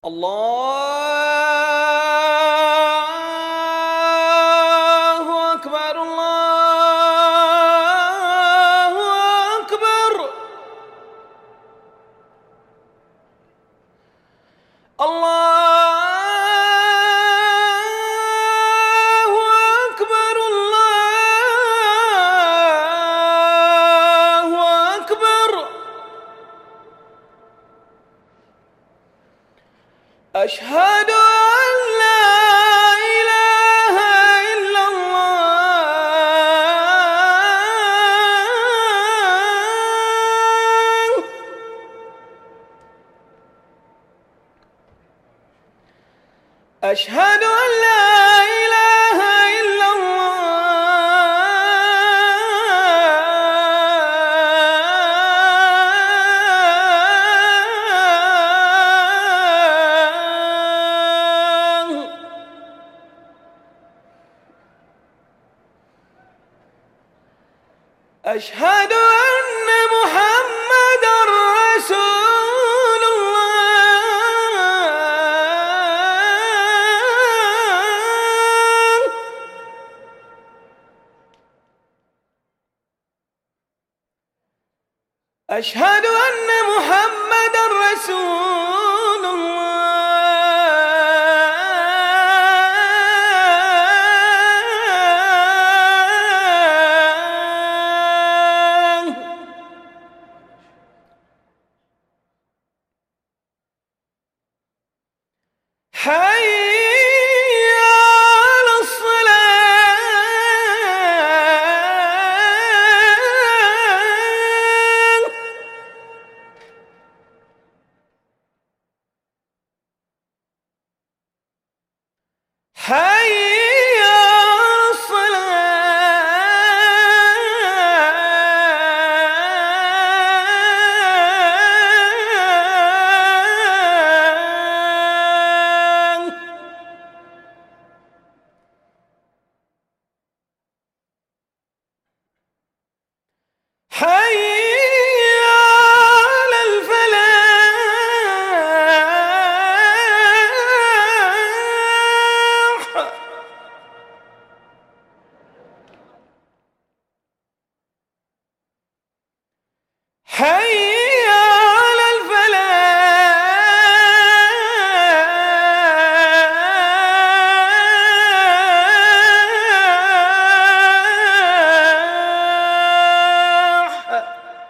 الله أكبر الله أكبر الله أكبر الله أكبر أشهد أن لا إله إلا الله أشهد أن لا إله إلا الله أشهد أن محمدًا رسول الله أشهد أن محمدًا رسول الله حي على الصلاة حي على الصلاة حي على الفلاح حي على الفلاح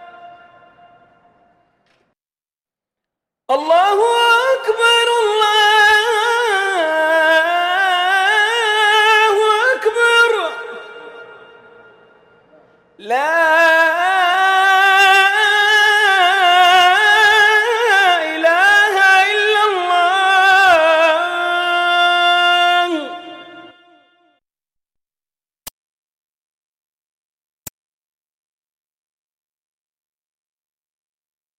الله أكبر الله أكبر لا